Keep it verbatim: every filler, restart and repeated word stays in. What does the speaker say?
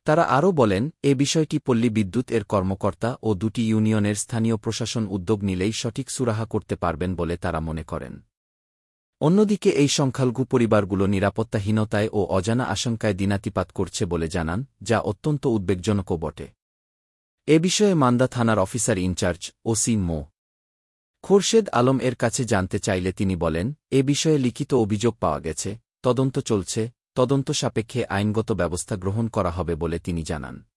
তারা আরও বলেন, এ বিষয়টি পল্লী বিদ্যুৎ এর কর্মকর্তা ও দুটি ইউনিয়নের স্থানীয় প্রশাসন উদ্যোগ নিলেই সঠিক সুরাহা করতে পারবেন বলে তারা মনে করেন। অন্যদিকে এই সংখ্যালঘু পরিবারগুলো নিরাপত্তাহীনতায় ও অজানা আশঙ্কায় দিনাতিপাত করছে বলে জানান, যা অত্যন্ত উদ্বেগজনকও বটে। এ বিষয়ে মান্দা থানার অফিসার ইনচার্জ ওসি মো. খোরশেদ আলম এর কাছে জানতে চাইলে তিনি বলেন, এ বিষয়ে লিখিত অভিযোগ পাওয়া গেছে, তদন্ত চলছে, তদন্ত সাপেক্ষে আইনগত ব্যবস্থা গ্রহণ করা হবে বলে তিনি জানান।